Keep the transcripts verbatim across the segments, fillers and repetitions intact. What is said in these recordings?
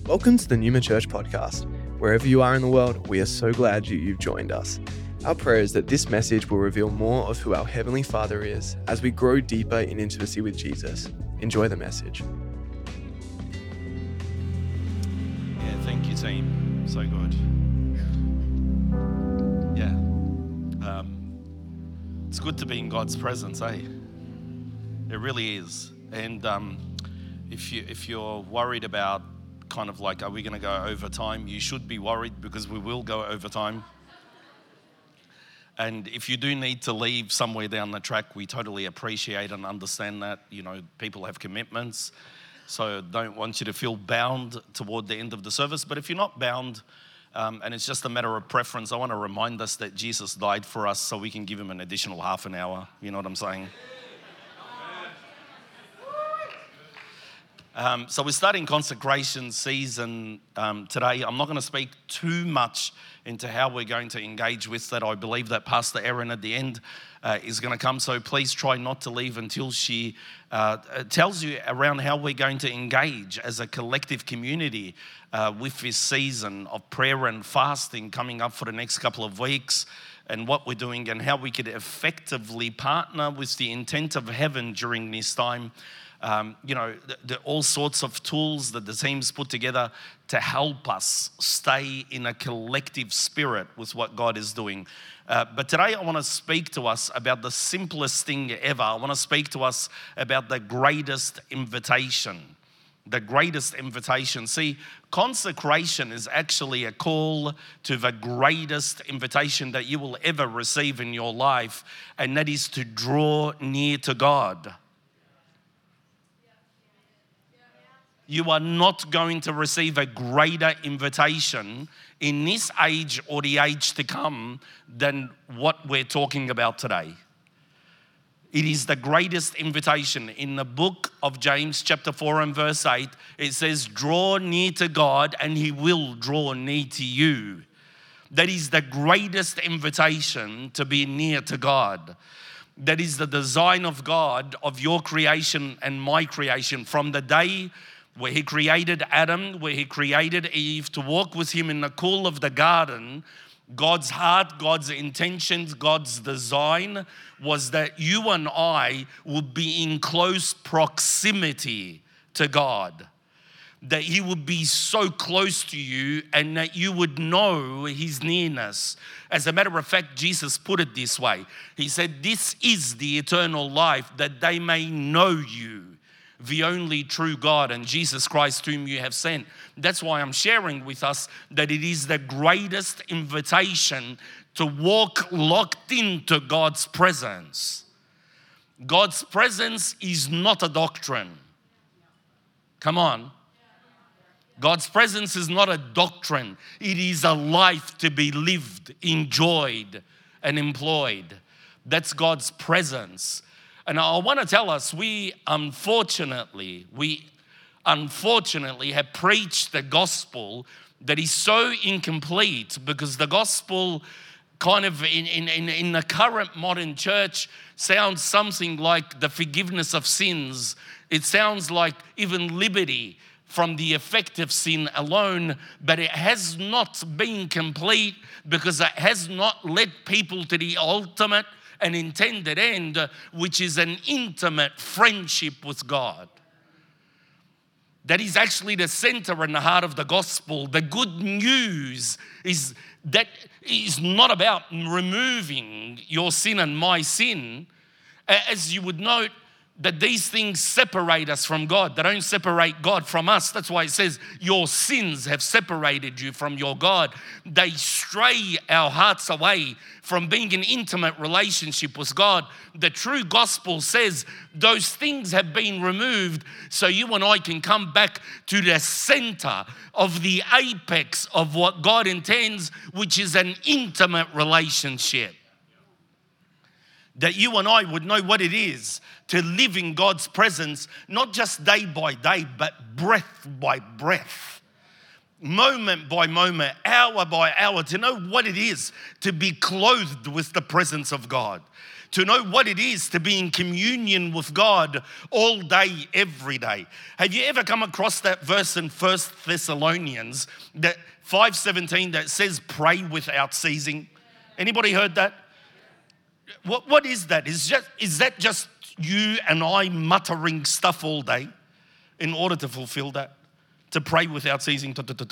Welcome to the Newman Church podcast. Wherever you are in the world, we are so glad you, you've joined us. Our prayer is that this message will reveal more of who our Heavenly Father is as we grow deeper in intimacy with Jesus. Enjoy the message. Yeah, thank you, team. So good. Yeah. Um, it's good to be in God's presence, eh? It really is. And um, if you if you're worried about kind of like, are we going to go over time? You should be worried because we will go over time. And if you do need to leave somewhere down the track, we totally appreciate and understand that. You know, people have commitments, so don't want you to feel bound toward the end of the service. But if you're not bound, um, and it's just a matter of preference, I want to remind us that Jesus died for us so we can give him an additional half an hour. You know what I'm saying? Um, so we're starting consecration season um, today. I'm not going to speak too much into how we're going to engage with that. I believe that Pastor Erin at the end uh, is going to come. So please try not to leave until she uh, tells you around how we're going to engage as a collective community uh, with this season of prayer and fasting coming up for the next couple of weeks, and what we're doing and how we could effectively partner with the intent of heaven during this time. Um, you know, the, the, all sorts of tools that the team's put together to help us stay in a collective spirit with what God is doing. Uh, but today I want to speak to us about the simplest thing ever. I want to speak to us about the greatest invitation. The greatest invitation. See, consecration is actually a call to the greatest invitation that you will ever receive in your life, and that is to draw near to God. You are not going to receive a greater invitation in this age or the age to come than what we're talking about today. It is the greatest invitation. In the book of James chapter four and verse eight, it says, draw near to God and he will draw near to you. That is the greatest invitation, to be near to God. That is the design of God, of your creation and my creation, from the day where he created Adam, where he created Eve to walk with him in the cool of the garden. God's heart, God's intentions, God's design was that you and I would be in close proximity to God. That he would be so close to you and that you would know his nearness. As a matter of fact, Jesus put it this way. He said, this is the eternal life, that they may know you, the only true God, and Jesus Christ whom you have sent. That's why I'm sharing with us that it is the greatest invitation to walk locked into God's presence. God's presence is not a doctrine. Come on. God's presence is not a doctrine. It is a life to be lived, enjoyed, and employed. That's God's presence. And I want to tell us, we unfortunately, we unfortunately have preached the gospel that is so incomplete, because the gospel kind of in, in, in the current modern church sounds something like the forgiveness of sins. It sounds like even liberty from the effect of sin alone, but it has not been complete because it has not led people to the ultimate an intended end, which is an intimate friendship with God. That is actually the center and the heart of the gospel. The good news is that is not about removing your sin and my sin. As you would note, that these things separate us from God. They don't separate God from us. That's why it says your sins have separated you from your God. They stray our hearts away from being in intimate relationship with God. The true gospel says those things have been removed so you and I can come back to the center of the apex of what God intends, which is an intimate relationship. That you and I would know what it is to live in God's presence, not just day by day, but breath by breath, moment by moment, hour by hour, to know what it is to be clothed with the presence of God, to know what it is to be in communion with God all day, every day. Have you ever come across that verse in First Thessalonians, that five seventeen, that says pray without ceasing? Anybody heard that? What, what is that? Is, just, is that just you and I muttering stuff all day in order to fulfill that? To pray without ceasing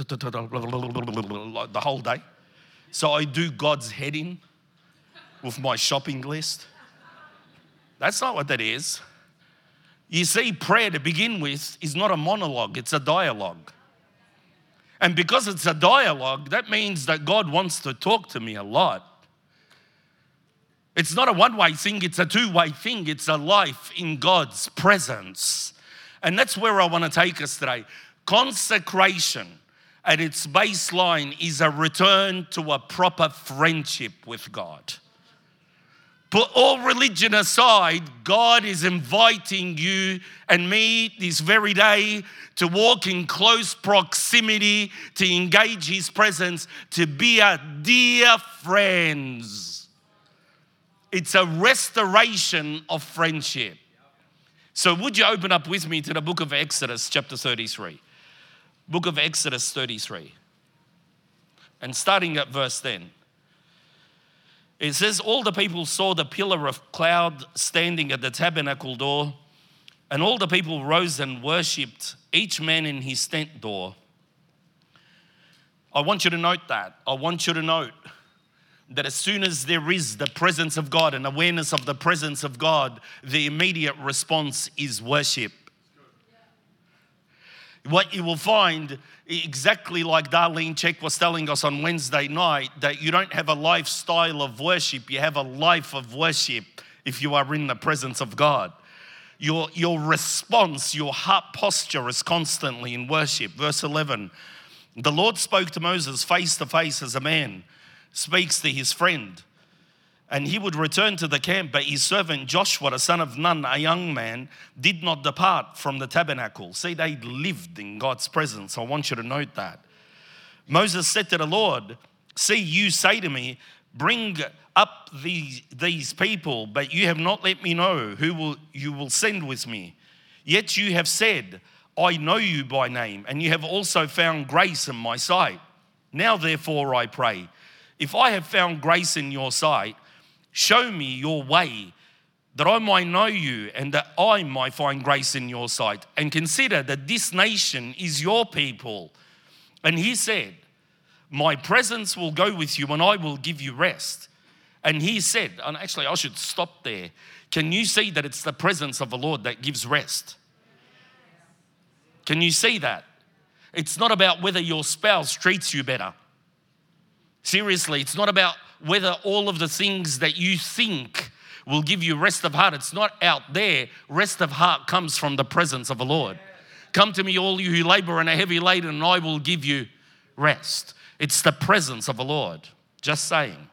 the whole day? So I do God's head in with my shopping list? That's not what that is. You see, prayer to begin with is not a monologue, it's a dialogue. And because it's a dialogue, that means that God wants to talk to me a lot. It's not a one-way thing, it's a two-way thing. It's a life in God's presence. And that's where I want to take us today. Consecration at its baseline is a return to a proper friendship with God. Put all religion aside, God is inviting you and me this very day to walk in close proximity, to engage His presence, to be a dear friends. It's a restoration of friendship. So would you open up with me to the book of Exodus, chapter thirty-three. Book of Exodus thirty-three. And starting at verse ten. It says, all the people saw the pillar of cloud standing at the tabernacle door, and all the people rose and worshipped, each man in his tent door. I want you to note that. I want you to note that as soon as there is the presence of God and awareness of the presence of God, the immediate response is worship. What you will find, exactly like Darlene Check was telling us on Wednesday night, that you don't have a lifestyle of worship, you have a life of worship if you are in the presence of God. Your, your response, your heart posture is constantly in worship. Verse eleven, the Lord spoke to Moses face to face as a man speaks to his friend. And he would return to the camp, but his servant Joshua, the son of Nun, a young man, did not depart from the tabernacle. See, they lived in God's presence. I want you to note that. Moses said to the Lord, see, you say to me, bring up these, these people, but you have not let me know who will you will send with me. Yet you have said, I know you by name, and you have also found grace in my sight. Now therefore I pray, if I have found grace in your sight, show me your way, that I might know you and that I might find grace in your sight. And consider that this nation is your people. And he said, my presence will go with you and I will give you rest. And he said, and actually I should stop there. Can you see that it's the presence of the Lord that gives rest? Can you see that? It's not about whether your spouse treats you better. Seriously, it's not about whether all of the things that you think will give you rest of heart. It's not out there. Rest of heart comes from the presence of the Lord. Come to me, all you who labor and are heavy laden, and I will give you rest. It's the presence of the Lord. Just saying.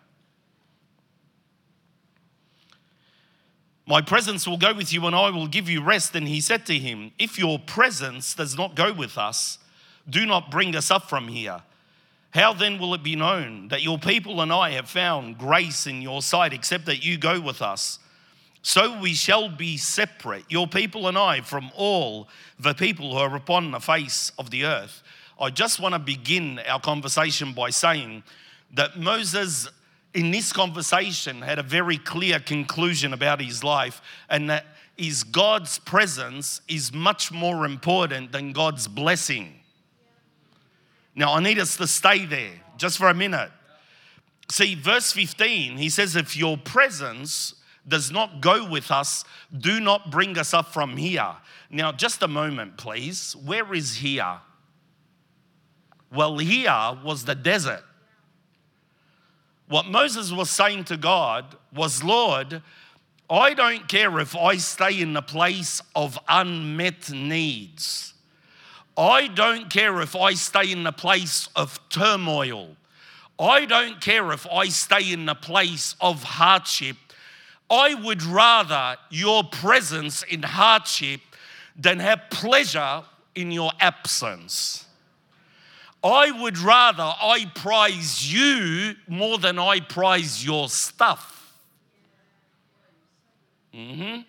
My presence will go with you and I will give you rest. And he said to him, if your presence does not go with us, do not bring us up from here. How then will it be known that your people and I have found grace in your sight, except that you go with us? So we shall be separate, your people and I, from all the people who are upon the face of the earth. I just want to begin our conversation by saying that Moses, in this conversation, had a very clear conclusion about his life, and that is God's presence is much more important than God's blessing. Now, I need us to stay there just for a minute. See, verse fifteen, he says, if your presence does not go with us, do not bring us up from here. Now, just a moment, please. Where is here? Well, here was the desert. What Moses was saying to God was, Lord, I don't care if I stay in the place of unmet needs. I don't care if I stay in the place of turmoil. I don't care if I stay in the place of hardship. I would rather your presence in hardship than have pleasure in your absence. I would rather I prize you more than I prize your stuff. Mm-hmm.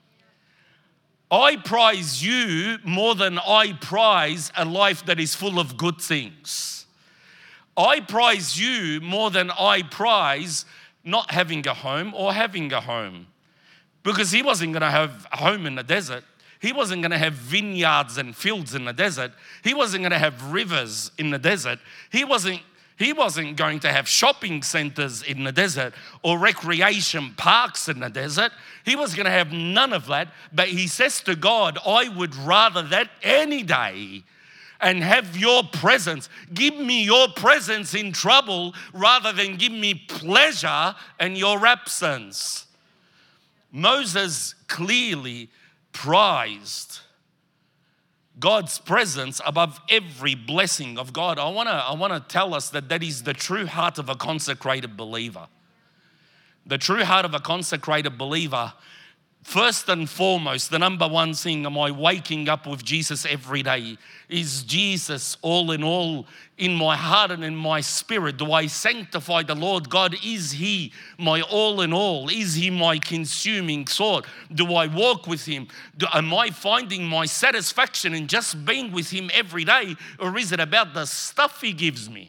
I prize you more than I prize a life that is full of good things. I prize you more than I prize not having a home or having a home. Because he wasn't going to have a home in the desert. He wasn't going to have vineyards and fields in the desert. He wasn't going to have rivers in the desert. He wasn't He wasn't going to have shopping centers in the desert or recreation parks in the desert. He was going to have none of that. But he says to God, I would rather that any day and have your presence. Give me your presence in trouble rather than give me pleasure and your absence. Moses clearly prized God's presence above every blessing of God. I want to I want to tell us that that is the true heart of a consecrated believer. The true heart of a consecrated believer, first and foremost, the number one thing, am I waking up with Jesus every day? Is Jesus all in all in my heart and in my spirit? Do I sanctify the Lord God? Is He my all in all? Is He my consuming sword? Do I walk with Him? Do, am I finding my satisfaction in just being with Him every day? Or is it about the stuff He gives me?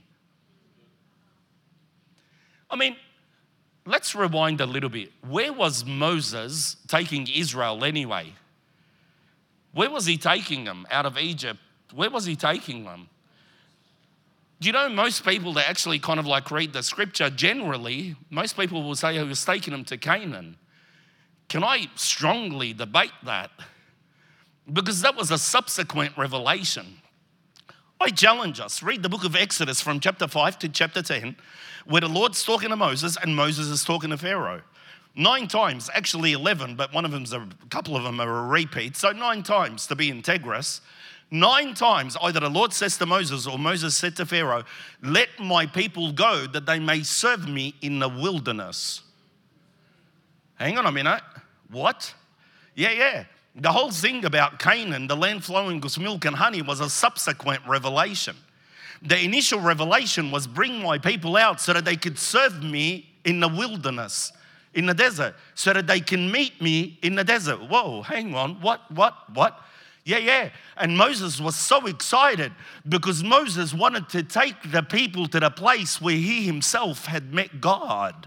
I mean, let's rewind a little bit. Where was Moses taking Israel anyway? Where was he taking them? Out of Egypt. Where was he taking them? Do you know most people that actually kind of like read the scripture generally, most people will say he was taking them to Canaan. Can I strongly debate that? Because that was a subsequent revelation. I challenge us, read the book of Exodus from chapter five to chapter ten, where the Lord's talking to Moses and Moses is talking to Pharaoh. Nine times, actually eleven, but one of them's a, a couple of them are a repeat. So nine times to be integrous. Nine times, either the Lord says to Moses or Moses said to Pharaoh, let my people go that they may serve me in the wilderness. Hang on a minute. What? Yeah, yeah. The whole thing about Canaan, the land flowing with milk and honey, was a subsequent revelation. The initial revelation was bring my people out so that they could serve me in the wilderness, in the desert, so that they can meet me in the desert. Whoa, hang on, what, what, what? Yeah, yeah. And Moses was so excited because Moses wanted to take the people to the place where he himself had met God.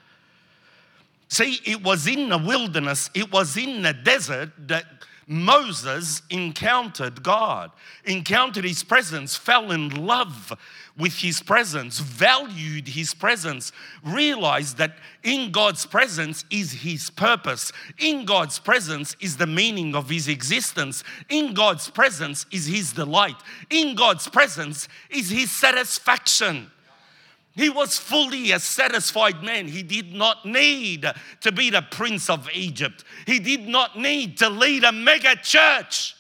See, it was in the wilderness, it was in the desert that Moses encountered God, encountered His presence, fell in love with His presence, valued His presence, realized that in God's presence is His purpose. In God's presence is the meaning of His existence. In God's presence is His delight. In God's presence is His satisfaction. He was fully a satisfied man. He did not need to be the prince of Egypt. He did not need to lead a mega church.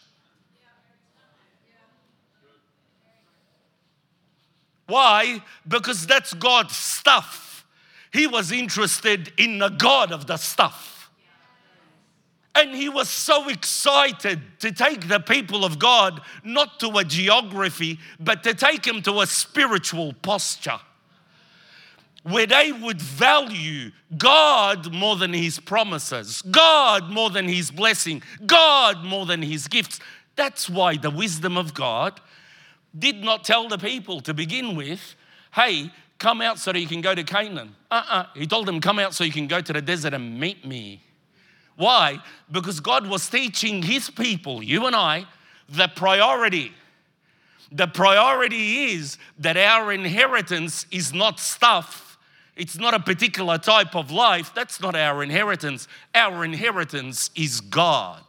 Why? Because that's God's stuff. He was interested in the God of the stuff. And he was so excited to take the people of God, not to a geography, but to take them to a spiritual posture, where they would value God more than His promises, God more than His blessing, God more than His gifts. That's why the wisdom of God did not tell the people to begin with, hey, come out so that you can go to Canaan. Uh-uh. He told them, come out so you can go to the desert and meet me. Why? Because God was teaching His people, you and I, the priority. The priority is that our inheritance is not stuff. It's not a particular type of life. That's not our inheritance. Our inheritance is God.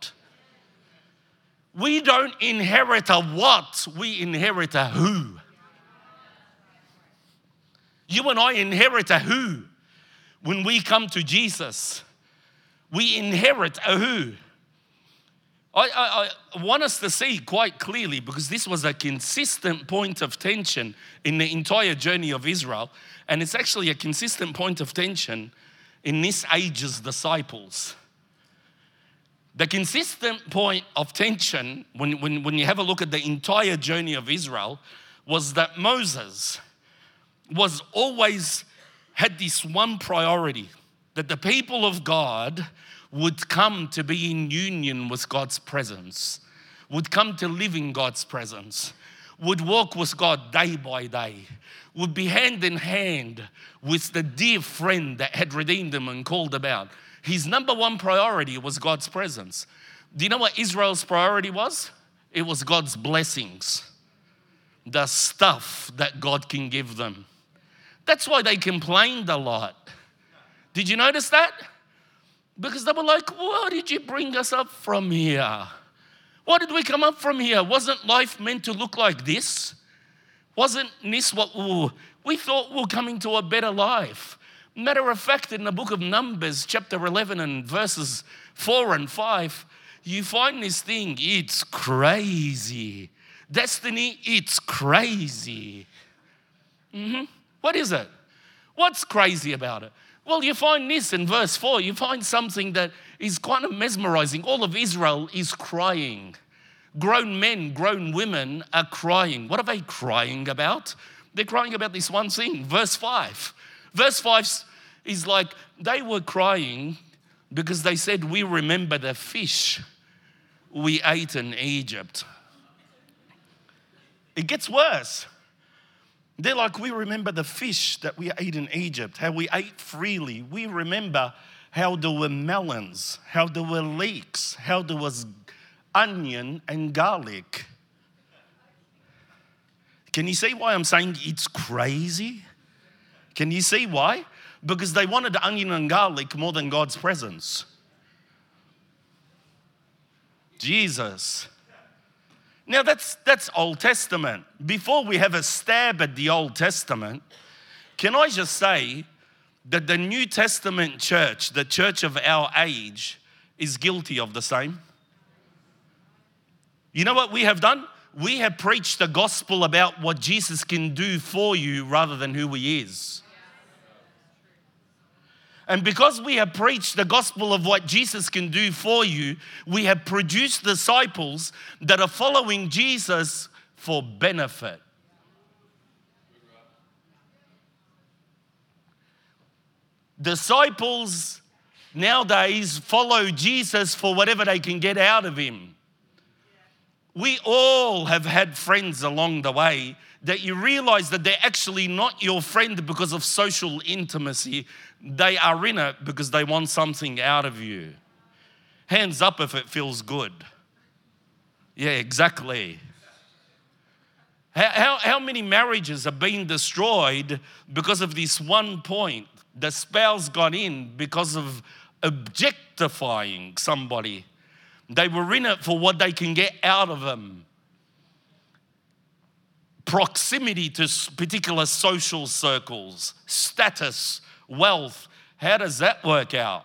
We don't inherit a what, we inherit a who. You and I inherit a who. When we come to Jesus, we inherit a who. I, I, I want us to see quite clearly, because this was a consistent point of tension in the entire journey of Israel, and it's actually a consistent point of tension in this age's disciples. The consistent point of tension, when, when, when you have a look at the entire journey of Israel, was that Moses was always had this one priority, that the people of God would come to be in union with God's presence, would come to live in God's presence, would walk with God day by day, would be hand in hand with the dear friend that had redeemed him and called him out. His number one priority was God's presence. Do you know what Israel's priority was? It was God's blessings, the stuff that God can give them. That's why they complained a lot. Did you notice that? Because they were like, why did you bring us up from here? Why did we come up from here? Wasn't life meant to look like this? Wasn't this what we, we thought we were coming to a better life? Matter of fact, in the book of Numbers, chapter eleven and verses four and five, you find this thing, it's crazy. Destiny, it's crazy. Mm-hmm. What is it? What's crazy about it? Well, you find this in verse four. You find something that is kind of mesmerizing. All of Israel is crying. Grown men, grown women are crying. What are they crying about? They're crying about this one thing, verse five. Verse five is like they were crying because they said, we remember the fish we ate in Egypt. It gets worse. They're like, we remember the fish that we ate in Egypt, how we ate freely. We remember how there were melons, how there were leeks, how there was onion and garlic. Can you see why I'm saying it's crazy? Can you see why? Because they wanted onion and garlic more than God's presence. Jesus. Now that's that's Old Testament. Before we have a stab at the Old Testament, can I just say that the New Testament church, the church of our age, is guilty of the same? You know what we have done? We have preached the gospel about what Jesus can do for you rather than who he is. And because we have preached the gospel of what Jesus can do for you, we have produced disciples that are following Jesus for benefit. Disciples nowadays follow Jesus for whatever they can get out of him. We all have had friends along the way that you realize that they're actually not your friend because of social intimacy. They are in it because they want something out of you. Hands up if it feels good. Yeah, exactly. How, how, how many marriages are being destroyed because of this one point? The spouse got in because of objectifying somebody. They were in it for what they can get out of them. Proximity to particular social circles, status, wealth. How does that work out?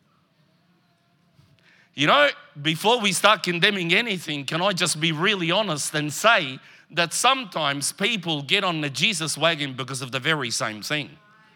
You know, before we start condemning anything, can I just be really honest and say that sometimes people get on the Jesus wagon because of the very same thing.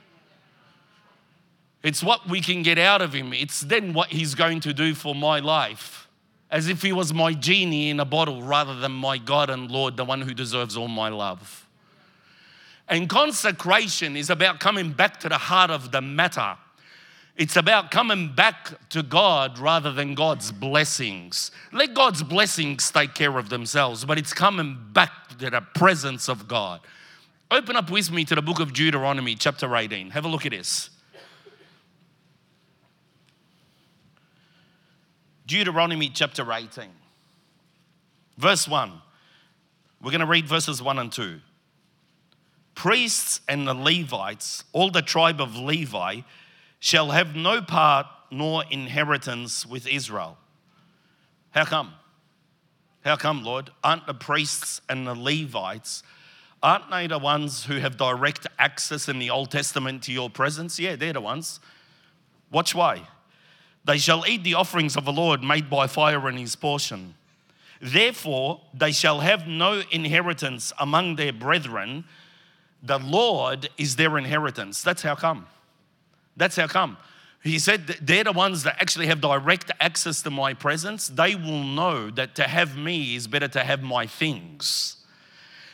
It's what we can get out of him. It's then what he's going to do for my life. As if he was my genie in a bottle rather than my God and Lord, the one who deserves all my love. And consecration is about coming back to the heart of the matter. It's about coming back to God rather than God's blessings. Let God's blessings take care of themselves, but it's coming back to the presence of God. Open up with me to the book of Deuteronomy, chapter eighteen. Have a look at this. Deuteronomy chapter eighteen, verse one. We're going to read verses one and two. Priests and the Levites, all the tribe of Levi, shall have no part nor inheritance with Israel. How come? How come, Lord? Aren't the priests and the Levites, aren't they the ones who have direct access in the Old Testament to your presence? Yeah, they're the ones. Watch why. They shall eat the offerings of the Lord made by fire in his portion. Therefore, they shall have no inheritance among their brethren. The Lord is their inheritance. That's how come. That's how come. He said that they're the ones that actually have direct access to my presence. They will know that to have me is better to have my things.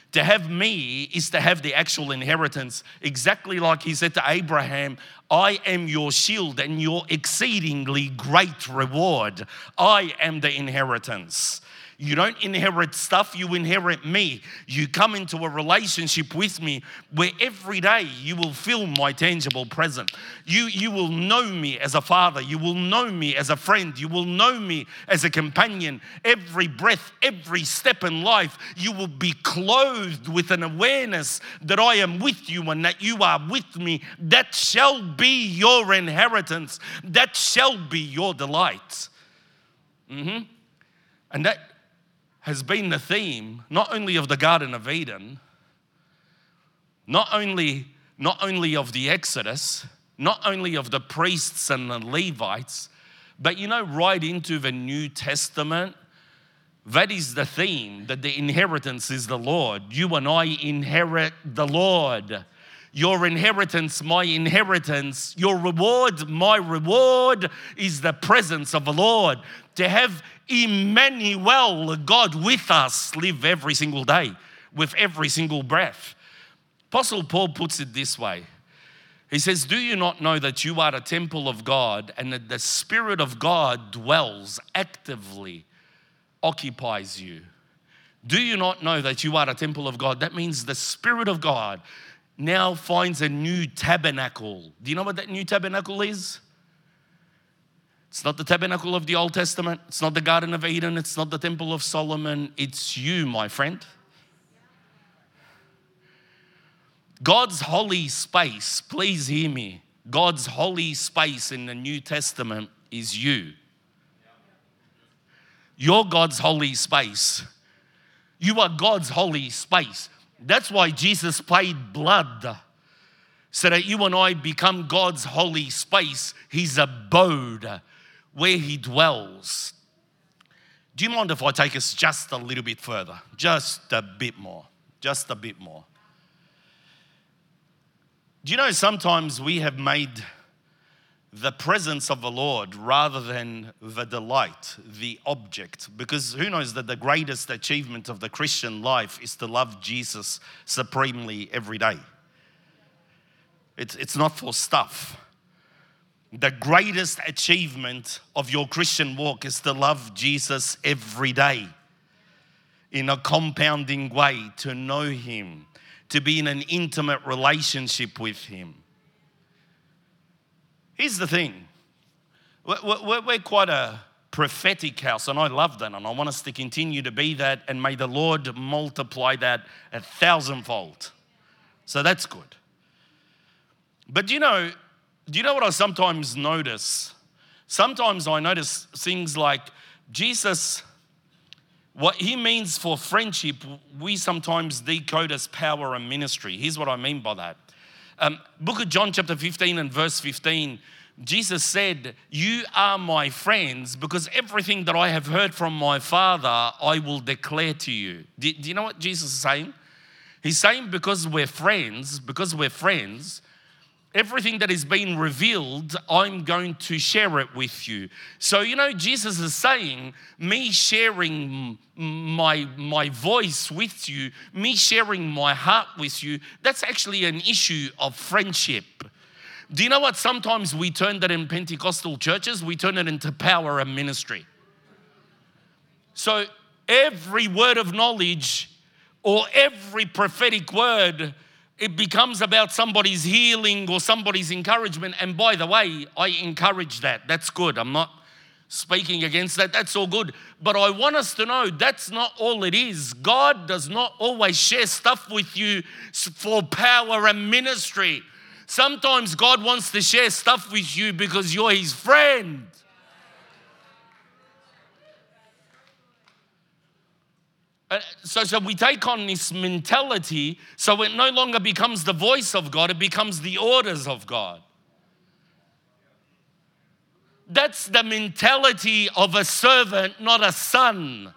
To have me is to have the actual inheritance. Exactly like he said to Abraham, I am your shield and your exceedingly great reward. I am the inheritance. You don't inherit stuff, you inherit me. You come into a relationship with me where every day you will feel my tangible presence. You, you will know me as a father. You will know me as a friend. You will know me as a companion. Every breath, every step in life, you will be clothed with an awareness that I am with you and that you are with me. That shall be your inheritance. That shall be your delight. Mm-hmm. And that has been the theme not only of the Garden of Eden, not only, not only of the Exodus, not only of the priests and the Levites, but you know, right into the New Testament, that is the theme, that the inheritance is the Lord. You and I inherit the Lord. Your inheritance, my inheritance, your reward, my reward is the presence of the Lord. To have Emmanuel, God with us, live every single day, with every single breath. Apostle Paul puts it this way. He says, do you not know that you are a temple of God and that the Spirit of God dwells actively, occupies you? Do you not know that you are a temple of God? That means the Spirit of God now finds a new tabernacle. Do you know what that new tabernacle is? It's not the tabernacle of the Old Testament. It's not the Garden of Eden. It's not the Temple of Solomon. It's you, my friend. God's holy space, please hear me. God's holy space in the New Testament is you. You're God's holy space. You are God's holy space. That's why Jesus paid blood, so that you and I become God's holy space, his abode, where he dwells. Do you mind if I take us just a little bit further? Just a bit more. Just a bit more. Do you know sometimes we have made the presence of the Lord rather than the delight, the object? Because who knows that the greatest achievement of the Christian life is to love Jesus supremely every day. It's, it's not for stuff. The greatest achievement of your Christian walk is to love Jesus every day in a compounding way, to know him, to be in an intimate relationship with him. Here's the thing. We're, we're quite a prophetic house, and I love that, and I want us to continue to be that, and may the Lord multiply that a thousandfold. So that's good. But do you know, do you know what I sometimes notice? Sometimes I notice things like Jesus, what he means for friendship, we sometimes decode as power and ministry. Here's what I mean by that. Um, Book of John chapter fifteen and verse fifteen, Jesus said, you are my friends because everything that I have heard from my Father, I will declare to you. Do, do you know what Jesus is saying? He's saying because we're friends, because we're friends, everything that is being revealed, I'm going to share it with you. So, you know, Jesus is saying, me sharing my, my voice with you, me sharing my heart with you, that's actually an issue of friendship. Do you know what? Sometimes we turn that in Pentecostal churches, we turn it into power and ministry. So every word of knowledge or every prophetic word, it becomes about somebody's healing or somebody's encouragement. And by the way, I encourage that. That's good. I'm not speaking against that. That's all good. But I want us to know that's not all it is. God does not always share stuff with you for power and ministry. Sometimes God wants to share stuff with you because you're his friend. Uh, so, so we take on this mentality, so it no longer becomes the voice of God, it becomes the orders of God. That's the mentality of a servant, not a son.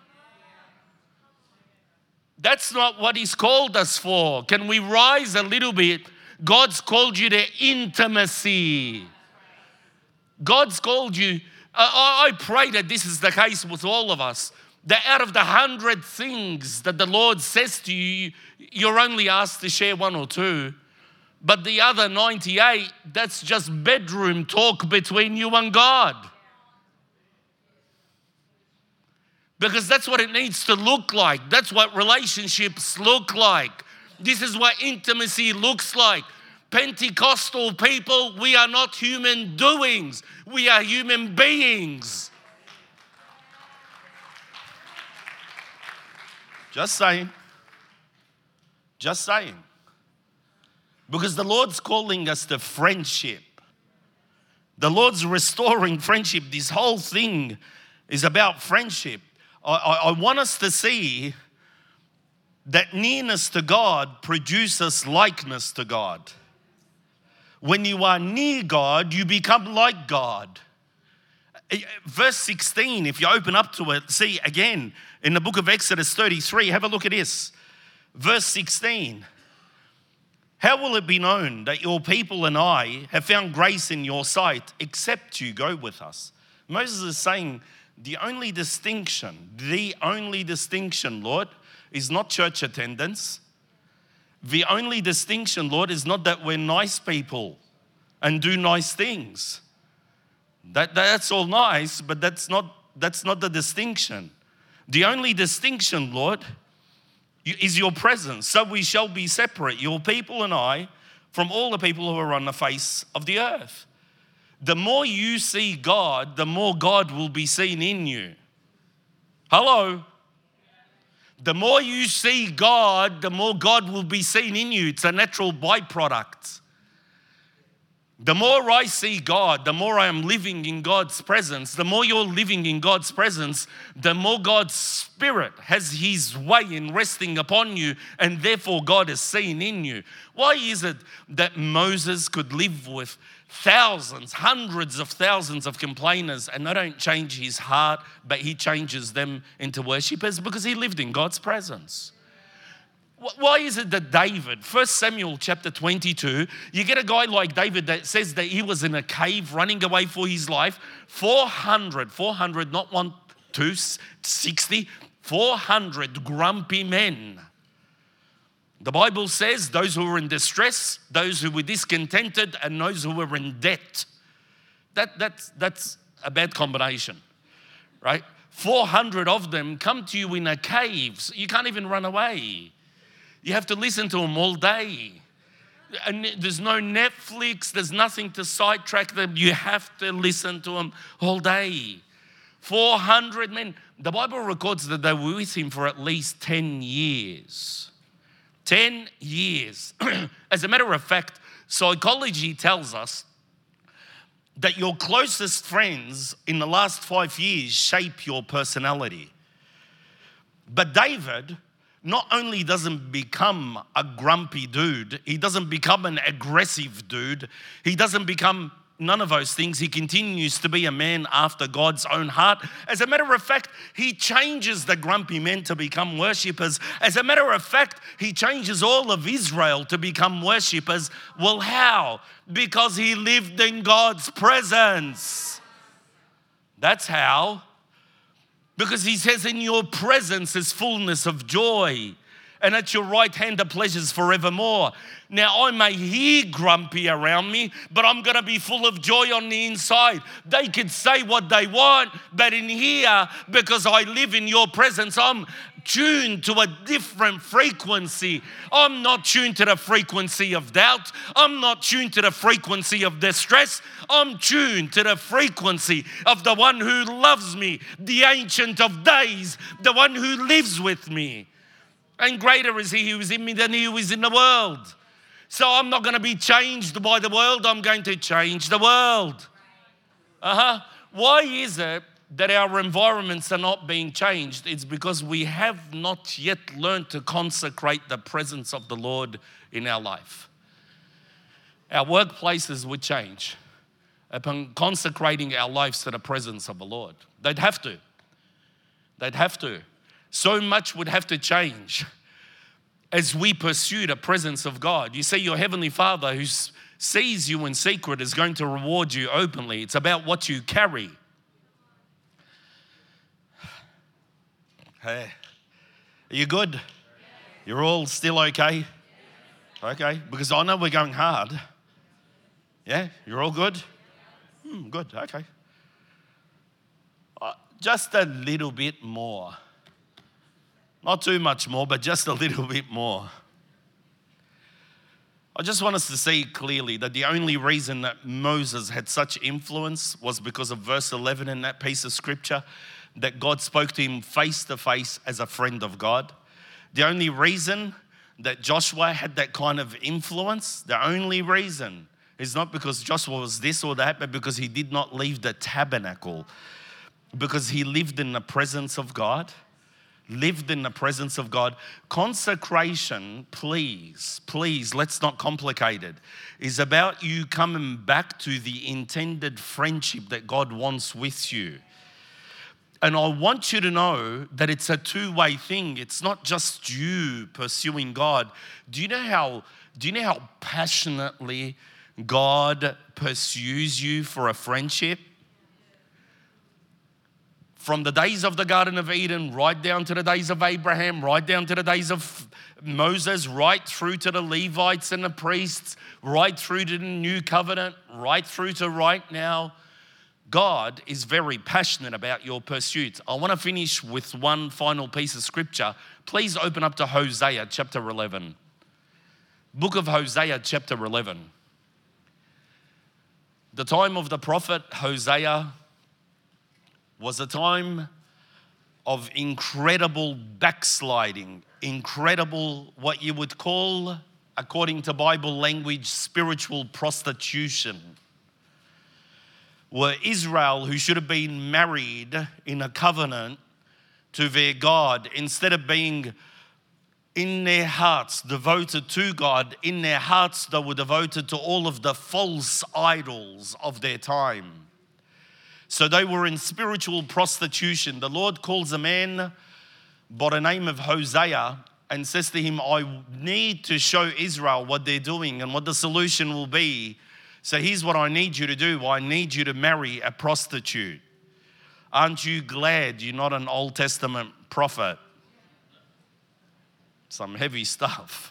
That's not what he's called us for. Can we rise a little bit? God's called you to intimacy. God's called you, uh, I pray that this is the case with all of us. That out of the hundred things that the Lord says to you, you're only asked to share one or two. But the other ninety-eight, that's just bedroom talk between you and God. Because that's what it needs to look like. That's what relationships look like. This is what intimacy looks like. Pentecostal people, we are not human doings. We are human beings. Just saying. Just saying. Because the Lord's calling us to friendship. The Lord's restoring friendship. This whole thing is about friendship. I, I, I want us to see that nearness to God produces likeness to God. When you are near God, you become like God. Verse sixteen, if you open up to it, see again, in the book of Exodus thirty-three, have a look at this. Verse sixteen. How will it be known that your people and I have found grace in your sight, except you go with us? Moses is saying the only distinction, the only distinction, Lord, is not church attendance. The only distinction, Lord, is not that we're nice people and do nice things. That, that's all nice, but that's not, that's not the distinction. The only distinction, Lord, is your presence. So we shall be separate, your people and I, from all the people who are on the face of the earth. The more you see God, the more God will be seen in you. Hello? The more you see God, the more God will be seen in you. It's a natural byproduct. The more I see God, the more I am living in God's presence. The more you're living in God's presence, the more God's Spirit has His way in resting upon you, and therefore God is seen in you. Why is it that Moses could live with thousands, hundreds of thousands of complainers, and they don't change his heart, but he changes them into worshipers? Because he lived in God's presence. Why is it that David, First Samuel chapter twenty-two, you get a guy like David that says that he was in a cave running away for his life, four hundred, four hundred, not one, two, sixty, four hundred grumpy men. The Bible says those who were in distress, those who were discontented, and those who were in debt. That, that's, that's a bad combination, right? four hundred of them come to you in a cave. So you can't even run away. You have to listen to them all day. And there's no Netflix, there's nothing to sidetrack them. You have to listen to them all day. four hundred men. The Bible records that they were with him for at least ten years. ten years. As a matter of fact, psychology tells us that your closest friends in the last five years shape your personality. But David not only doesn't become a grumpy dude, he doesn't become an aggressive dude, he doesn't become none of those things. He continues to be a man after God's own heart. As a matter of fact, he changes the grumpy men to become worshippers. As a matter of fact, he changes all of Israel to become worshippers. Well, how? Because he lived in God's presence. That's how. Because he says, in your presence is fullness of joy, and at your right hand are pleasures forevermore. Now, I may hear grumpy around me, but I'm going to be full of joy on the inside. They could say what they want, but in here, because I live in your presence, I'm tuned to a different frequency. I'm not tuned to the frequency of doubt. I'm not tuned to the frequency of distress. I'm tuned to the frequency of the one who loves me, the Ancient of Days, the one who lives with me. And greater is he who is in me than he who is in the world. So I'm not going to be changed by the world. I'm going to change the world. Uh-huh. Why is it that our environments are not being changed? It's because we have not yet learned to consecrate the presence of the Lord in our life. Our workplaces would change upon consecrating our lives to the presence of the Lord. They'd have to. They'd have to. So much would have to change as we pursue the presence of God. You see, your Heavenly Father who sees you in secret is going to reward you openly. It's about what you carry. Hey, are you good? You're all still okay? Okay, because I know we're going hard. Yeah, you're all good? Hmm, good, okay. Uh, just a little bit more. Not too much more, but just a little bit more. I just want us to see clearly that the only reason that Moses had such influence was because of verse eleven in that piece of scripture, that God spoke to him face to face as a friend of God. The only reason that Joshua had that kind of influence, the only reason is not because Joshua was this or that, but because he did not leave the tabernacle, because he lived in the presence of God. Lived in the presence of God. Consecration, please, please, let's not complicate it, is about you coming back to the intended friendship that God wants with you. And I want you to know that it's a two-way thing. It's not just you pursuing God. Do you know how, do you know how passionately God pursues you for a friendship? From the days of the Garden of Eden, right down to the days of Abraham, right down to the days of Moses, right through to the Levites and the priests, right through to the New Covenant, right through to right now, God is very passionate about your pursuits. I want to finish with one final piece of scripture. Please open up to Hosea chapter eleven. Book of Hosea chapter eleven. The time of the prophet Hosea was a time of incredible backsliding, incredible what you would call, according to Bible language, spiritual prostitution. Where Israel, who should have been married in a covenant to their God, instead of being in their hearts devoted to God, in their hearts they were devoted to all of the false idols of their time. So they were in spiritual prostitution. The Lord calls a man by the name of Hosea and says to him, I need to show Israel what they're doing and what the solution will be. So here's what I need you to do. I need you to marry a prostitute. Aren't you glad you're not an Old Testament prophet? Some heavy stuff.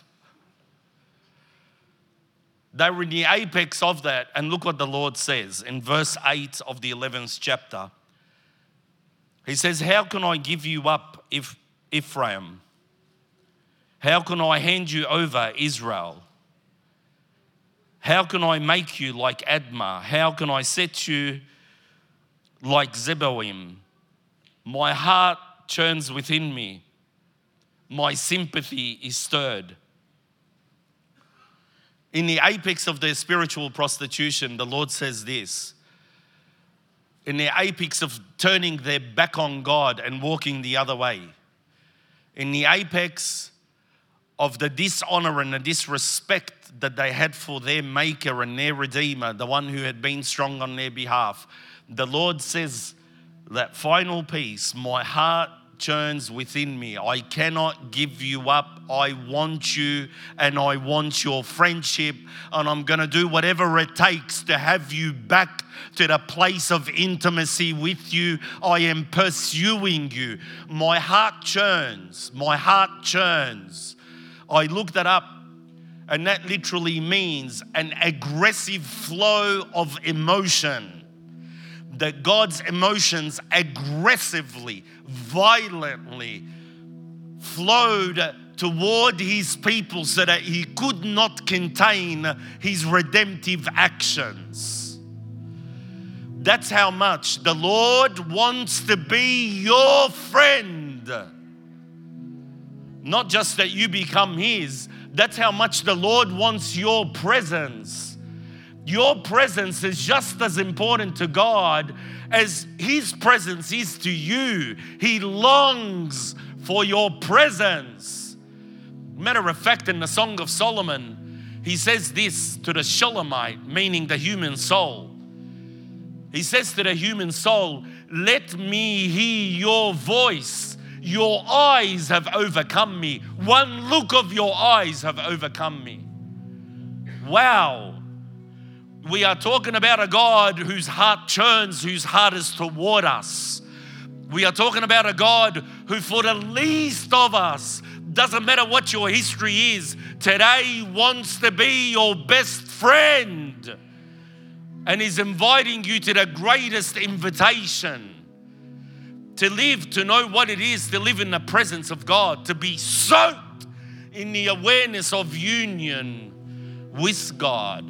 They were in the apex of that, and look what the Lord says in verse eight of the eleventh chapter. He says, how can I give you up, if Ephraim? How can I hand you over, Israel? How can I make you like Admah? How can I set you like Zeboim? My heart churns within me. My sympathy is stirred. In the apex of their spiritual prostitution, the Lord says this. In the apex of turning their back on God and walking the other way. In the apex of the dishonor and the disrespect that they had for their Maker and their Redeemer, the one who had been strong on their behalf, the Lord says that final piece, my heart churns within me. I cannot give you up. I want you and I want your friendship, and I'm going to do whatever it takes to have you back to the place of intimacy with you. I am pursuing you. My heart churns. My heart churns. I looked that up, and that literally means an aggressive flow of emotion. That God's emotions aggressively, violently flowed toward his people so that he could not contain his redemptive actions. That's how much the Lord wants to be your friend. Not just that you become his, that's how much the Lord wants your presence. Your presence is just as important to God as his presence is to you. He longs for your presence. Matter of fact, in the Song of Solomon, he says this to the Shulamite, meaning the human soul. He says to the human soul, let me hear your voice. Your eyes have overcome me. One look of your eyes have overcome me. Wow. We are talking about a God whose heart churns, whose heart is toward us. We are talking about a God who, for the least of us, doesn't matter what your history is, today wants to be your best friend and is inviting you to the greatest invitation. To live, to know what it is to live in the presence of God, to be soaked in the awareness of union with God.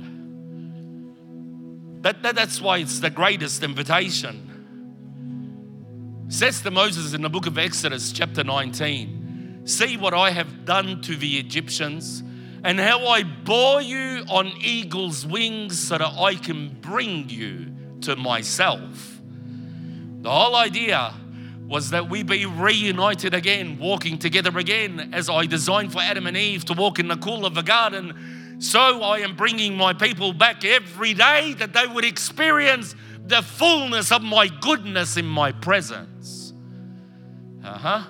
That, that, that's why it's the greatest invitation. It says to Moses in the book of Exodus chapter nineteen, see what I have done to the Egyptians and how I bore you on eagle's wings so that I can bring you to myself. The whole idea was that we be reunited again, walking together again, as I designed for Adam and Eve to walk in the cool of the garden. So I am bringing my people back every day that they would experience the fullness of my goodness in my presence. Uh-huh.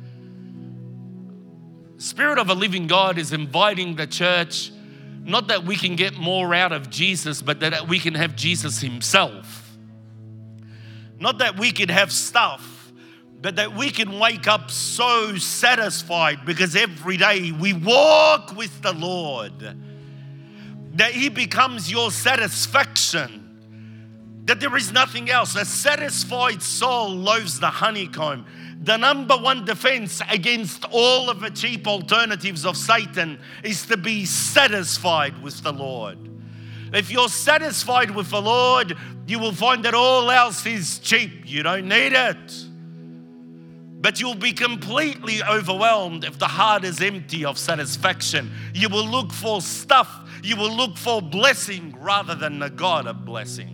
Spirit of a living God is inviting the church, not that we can get more out of Jesus, but that we can have Jesus himself. Not that we can have stuff, but that we can wake up so satisfied because every day we walk with the Lord, that he becomes your satisfaction, that there is nothing else. A satisfied soul loathes the honeycomb. The number one defense against all of the cheap alternatives of Satan is to be satisfied with the Lord. If you're satisfied with the Lord, you will find that all else is cheap. You don't need it. But you'll be completely overwhelmed if the heart is empty of satisfaction. You will look for stuff. You will look for blessing rather than the God of blessing.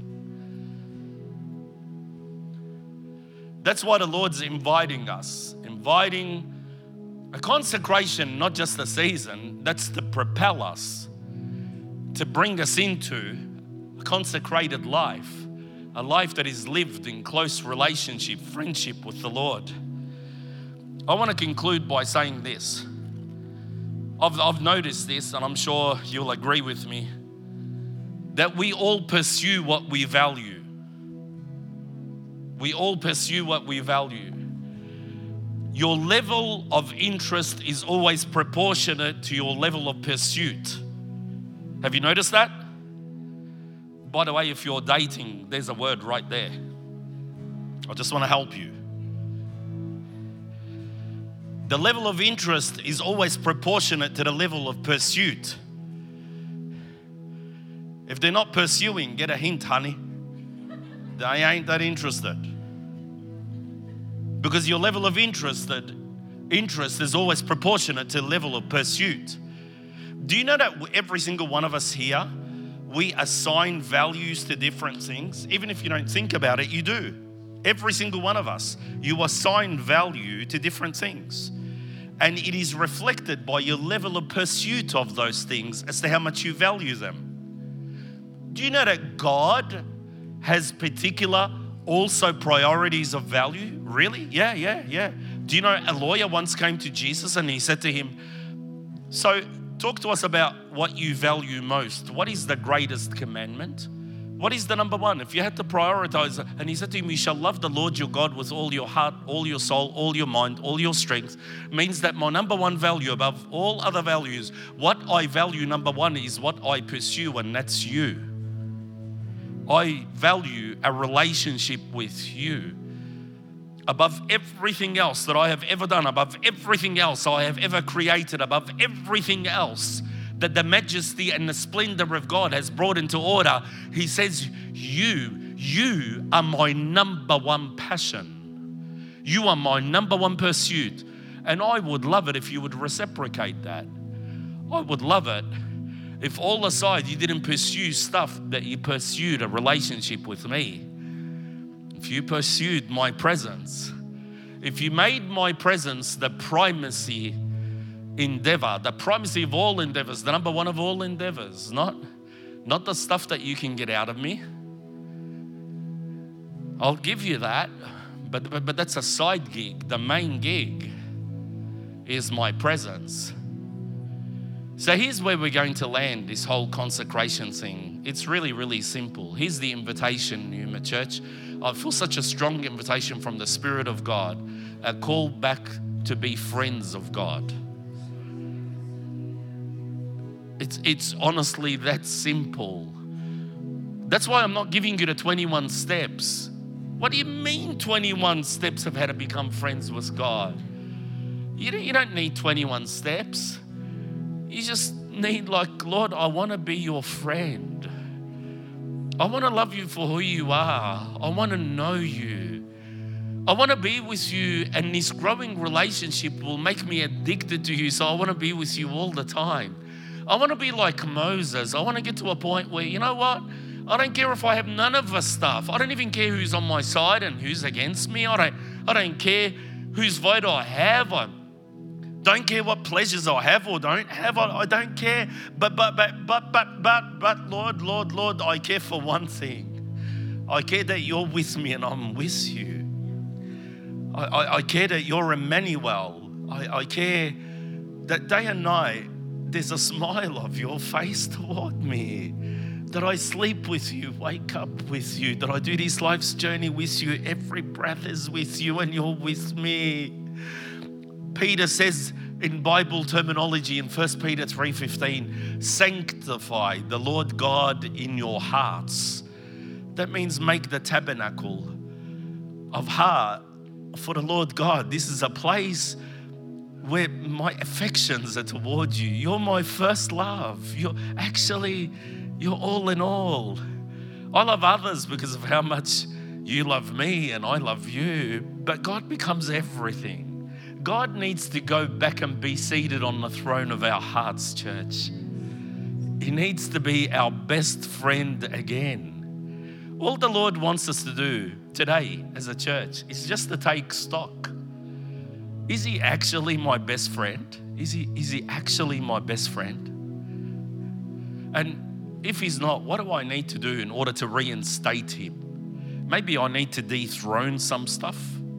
That's why the Lord's inviting us, inviting a consecration, not just a season. That's to propel us, to bring us into a consecrated life, a life that is lived in close relationship, friendship with the Lord. I want to conclude by saying this. I've, I've noticed this, and I'm sure you'll agree with me, that we all pursue what we value. We all pursue what we value. Your level of interest is always proportionate to your level of pursuit. Have you noticed that? By the way, if you're dating, there's a word right there. I just want to help you. The level of interest is always proportionate to the level of pursuit. If they're not pursuing, get a hint, honey. They ain't that interested. Because your level of interested, interest is always proportionate to the level of pursuit. Do you know that every single one of us here, we assign values to different things? Even if you don't think about it, you do. Every single one of us, you assign value to different things. And it is reflected by your level of pursuit of those things as to how much you value them. Do you know that God has particular also priorities of value? Really? Yeah, yeah, yeah. Do you know a lawyer once came to Jesus and he said to him, so talk to us about what you value most. What is the greatest commandment? What is the number one? If you had to prioritize, and he said to him, you shall love the Lord your God with all your heart, all your soul, all your mind, all your strength, means that my number one value above all other values, what I value number one is what I pursue, and that's you. I value a relationship with you above everything else that I have ever done, above everything else I have ever created, above everything else that the majesty and the splendor of God has brought into order. He says, you, you are my number one passion. You are my number one pursuit. And I would love it if you would reciprocate that. I would love it if all aside you didn't pursue stuff, that you pursued a relationship with me. If you pursued my presence, if you made my presence the primacy endeavor, the primacy of all endeavors, the number one of all endeavors, not, not the stuff that you can get out of me. I'll give you that, but, but, but that's a side gig. The main gig is my presence. So here's where we're going to land this whole consecration thing. It's really, really simple. Here's the invitation, Numa Church. I feel such a strong invitation from the Spirit of God, a call back to be friends of God. It's, it's honestly that simple. That's why I'm not giving you the twenty-one steps. What do you mean twenty-one steps of how to become friends with God? You don't, you don't need twenty-one steps. You just need, like, Lord, I want to be your friend. I want to love you for who you are. I want to know you. I want to be with you, and this growing relationship will make me addicted to you, so I want to be with you all the time. I want to be like Moses. I want to get to a point where, you know what? I don't care if I have none of the stuff. I don't even care who's on my side and who's against me. I don't, I don't care whose vote I have. I don't care what pleasures I have or don't have. I, I don't care. But, but, but, but, but, but, but, Lord, Lord, Lord, I care for one thing. I care that you're with me and I'm with you. I, I, I care that you're Emmanuel. I, I care that day and night there's a smile of your face toward me. That I sleep with you, wake up with you, that I do this life's journey with you. Every breath is with you and you're with me. Peter says in Bible terminology in First Peter three fifteen, sanctify the Lord God in your hearts. That means make the tabernacle of heart for the Lord God. This is a place where my affections are toward you. You're my first love. You're actually... You're all in all. I love others because of how much you love me and I love you, but God becomes everything. God needs to go back and be seated on the throne of our hearts, church. He needs to be our best friend again. All the Lord wants us to do today as a church is just to take stock. Is he actually my best friend? Is he, is he actually my best friend? And if he's not, what do I need to do in order to reinstate him? Maybe I need to dethrone some stuff,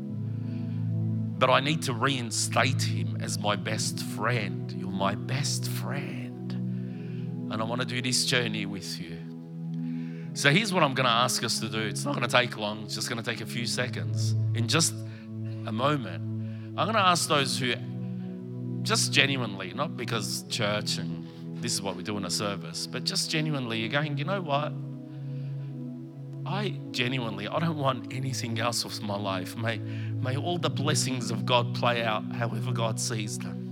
but I need to reinstate him as my best friend. You're my best friend. And I want to do this journey with you. So here's what I'm going to ask us to do. It's not going to take long. It's just going to take a few seconds. In just a moment, I'm going to ask those who just genuinely, not because church and this is what we do in a service, but just genuinely you're going, you know what? I genuinely, I don't want anything else with my life. May, may all the blessings of God play out however God sees them.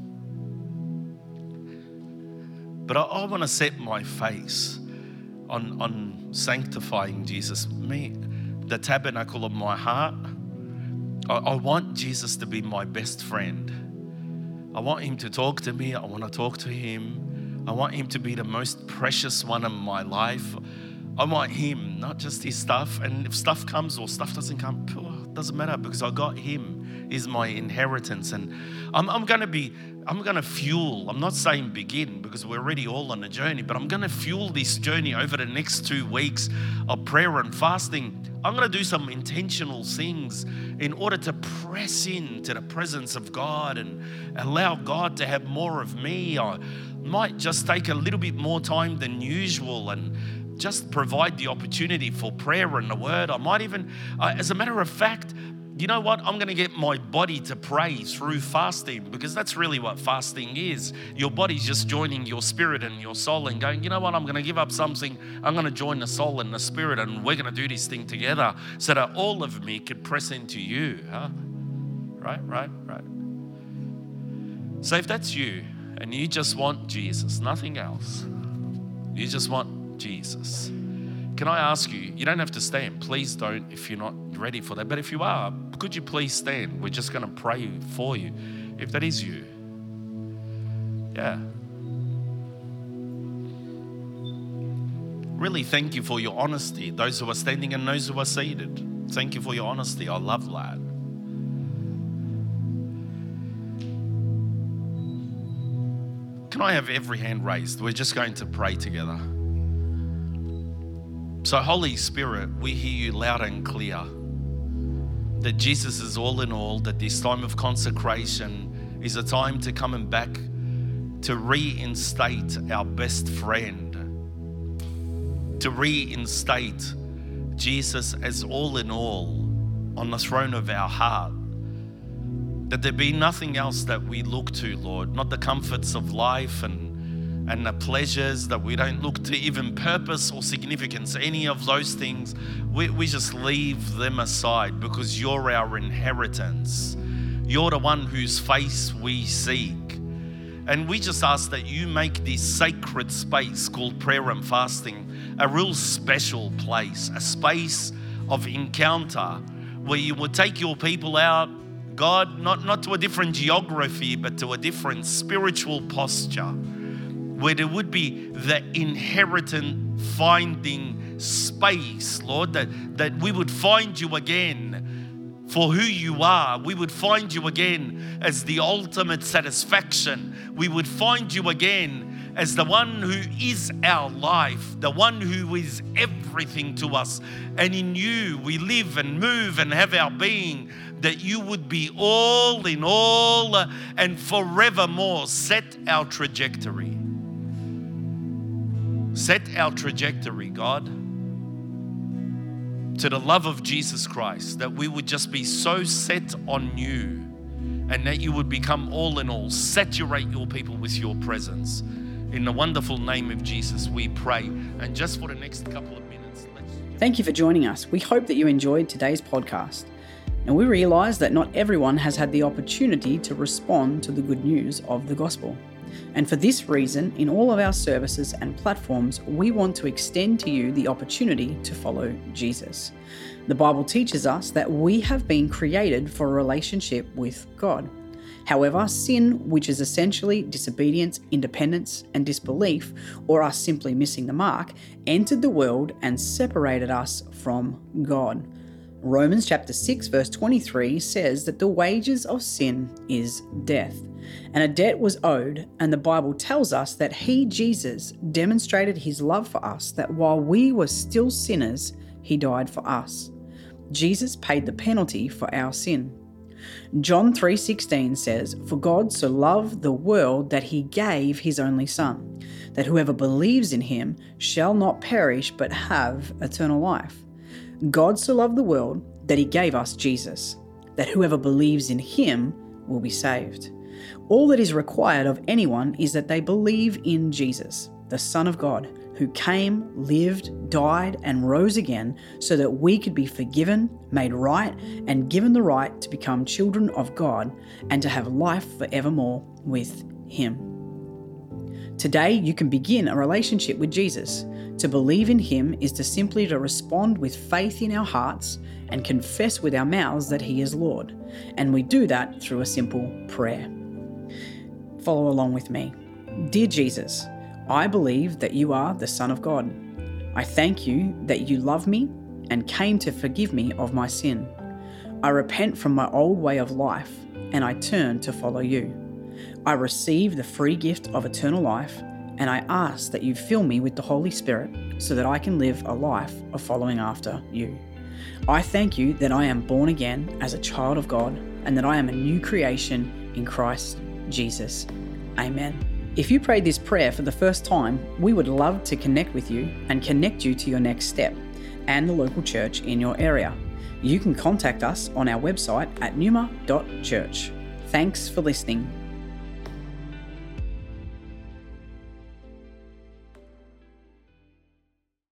But I, I want to set my face on, on sanctifying Jesus, me, the tabernacle of my heart. I, I want Jesus to be my best friend. I want him to talk to me. I want to talk to him. I want him to be the most precious one in my life. I want him, not just his stuff. And if stuff comes or stuff doesn't come, it doesn't matter because I got him. He's my inheritance. And I'm, I'm going to be, I'm going to fuel, I'm not saying begin because we're already all on a journey, but I'm going to fuel this journey over the next two weeks of prayer and fasting. I'm going to do some intentional things in order to press into the presence of God and allow God to have more of me. I might just take a little bit more time than usual and just provide the opportunity for prayer and the word. I might even, uh, as a matter of fact, you know what? I'm going to get my body to pray through fasting because that's really what fasting is. Your body's just joining your spirit and your soul and going, you know what? I'm going to give up something. I'm going to join the soul and the spirit and we're going to do this thing together so that all of me can press into you. Huh? Right, right, right. So if that's you and you just want Jesus, nothing else, you just want Jesus. Can I ask you, you don't have to stand. Please don't if you're not ready for that. But if you are, could you please stand? We're just going to pray for you. If that is you. Yeah. Really thank you for your honesty. Those who are standing and those who are seated. Thank you for your honesty. I love that. Can I have every hand raised? We're just going to pray together. So Holy Spirit, we hear you loud and clear that Jesus is all in all, that this time of consecration is a time to come and back to reinstate our best friend, to reinstate Jesus as all in all on the throne of our heart. That there be nothing else that we look to, Lord, not the comforts of life and, and the pleasures, that we don't look to even purpose or significance, any of those things. We, we just leave them aside because you're our inheritance. You're the one whose face we seek. And we just ask that you make this sacred space called prayer and fasting a real special place, a space of encounter where you would take your people out, God, not, not to a different geography, but to a different spiritual posture, where there would be the inheritance finding space, Lord, that, that we would find you again for who you are. We would find you again as the ultimate satisfaction. We would find you again as the one who is our life, the one who is everything to us. And in you we live and move and have our being, that you would be all in all and forevermore. Set our trajectory. Set our trajectory, God, to the love of Jesus Christ, that we would just be so set on you and that you would become all in all. Saturate your people with your presence. In the wonderful name of Jesus, we pray. And just for the next couple of minutes, let's... Thank you for joining us. We hope that you enjoyed today's podcast. Now, we realise that not everyone has had the opportunity to respond to the good news of the gospel. And for this reason, in all of our services and platforms, we want to extend to you the opportunity to follow Jesus. The Bible teaches us that we have been created for a relationship with God. However, sin, which is essentially disobedience, independence, and disbelief, or us simply missing the mark, entered the world and separated us from God. Romans chapter six verse twenty-three says that the wages of sin is death, and a debt was owed, and the Bible tells us that he, Jesus, demonstrated his love for us, that while we were still sinners, he died for us. Jesus paid the penalty for our sin. John three sixteen says, "For God so loved the world that he gave his only Son, that whoever believes in him shall not perish but have eternal life." God so loved the world that he gave us Jesus, that whoever believes in him will be saved. All that is required of anyone is that they believe in Jesus, the Son of God, who came, lived, died, and rose again so that we could be forgiven, made right, and given the right to become children of God and to have life forevermore with him. Today, you can begin a relationship with Jesus. To believe in him is to simply to respond with faith in our hearts and confess with our mouths that he is Lord. And we do that through a simple prayer. Follow along with me. Dear Jesus, I believe that you are the Son of God. I thank you that you love me and came to forgive me of my sin. I repent from my old way of life and I turn to follow you. I receive the free gift of eternal life, and I ask that you fill me with the Holy Spirit so that I can live a life of following after you. I thank you that I am born again as a child of God and that I am a new creation in Christ Jesus. Amen. If you prayed this prayer for the first time, we would love to connect with you and connect you to your next step and the local church in your area. You can contact us on our website at numa dot church. Thanks for listening.